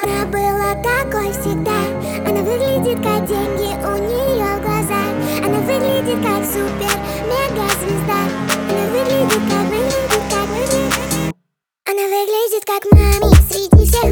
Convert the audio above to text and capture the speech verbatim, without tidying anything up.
Она была такой всегда. Она выглядит как деньги у нее в глазах. Она выглядит как супер мега звезда. Она выглядит как, выглядит как, выглядит. Она выглядит как мами среди всех